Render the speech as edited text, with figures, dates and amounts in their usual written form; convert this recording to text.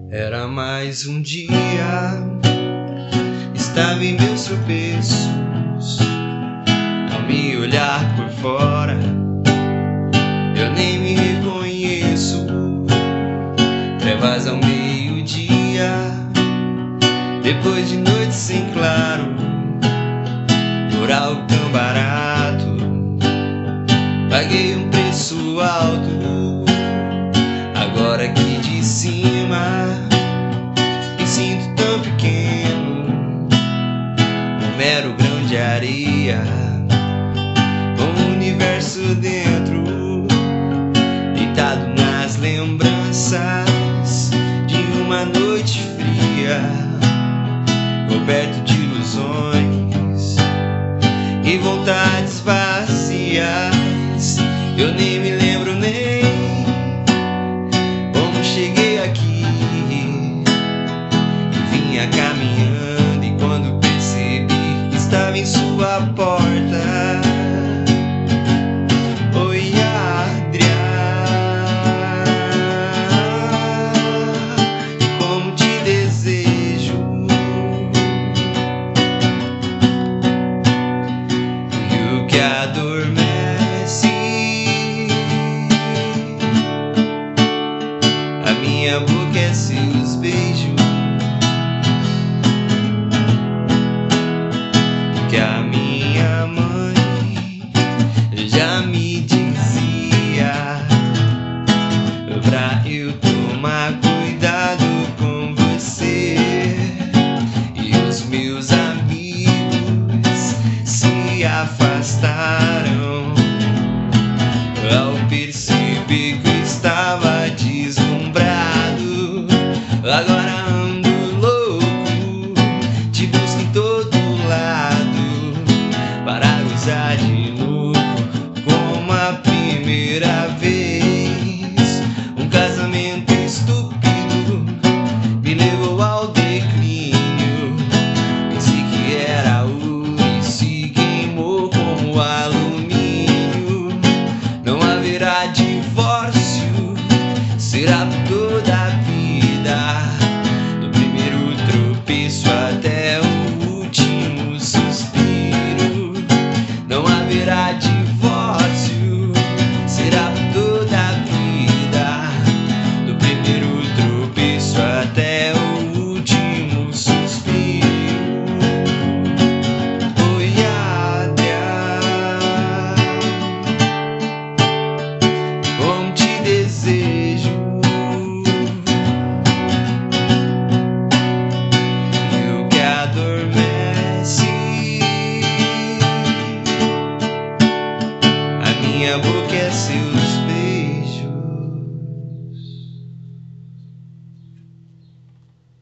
Era mais um dia, estava em meus tropeços. Ao me olhar por fora, eu nem me reconheço. Trevas ao meio-dia, depois de noite sem claro, por algo tão barato, paguei um preço alto. Agora aqui de cima me sinto tão pequeno, um mero grão de areia, com o universo dentro, deitado nas lembranças de uma noite fria, coberto de ilusões e vontades vazias. Eu nem me lembro nem como cheguei aqui, e vinha caminhando, e quando percebi, estava em sua porta. Oi, Adria, como te desejo. E o que adormece a minha boca é seus beijos, que a minha mãe já me dizia pra eu tomar cuidado com você. E os meus amigos se afastaram ao perceber que eu estava deslumbrado. Agora ando louco, te busco em todo lado, para gozar de novo como a primeira vez. Um casamento estúpido me levou ao declínio. Pensei que era ouro e se queimou como alumínio. Não haverá divórcio, será por toda a vida, do primeiro tropeço até o último suspiro. Não haverá divórcio, será por toda a vida, do primeiro tropeço até o último suspiro. Oi, Adria, como te desejo. E o que adormece a minha boca é seus